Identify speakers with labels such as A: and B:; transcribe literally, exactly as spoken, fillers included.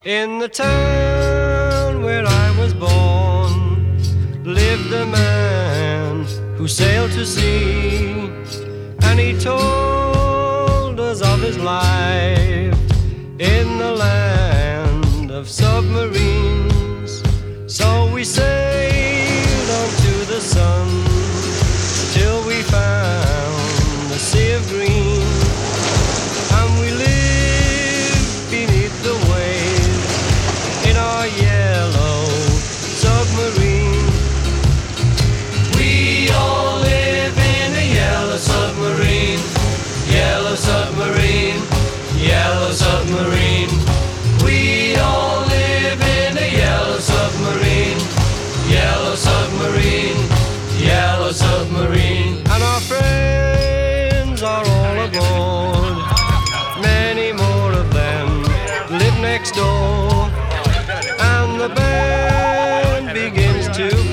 A: In the town where I was born lived a man who sailed to sea, and he told us of his life in the land of submarines. So we sailed on to the sun till we found the sea of green, and we lived beneath the waves in our yellow submarine. We all live in a yellow submarine, yellow submarine, yellow submarine. We all live in a yellow submarine, yellow submarine, yellow submarine. And our friends are all aboard, many more of them live next door, and the band begins to